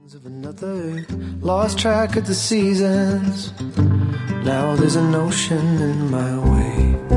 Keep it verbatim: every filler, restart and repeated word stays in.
Of another, lost track of the seasons. Now there's an ocean in my way.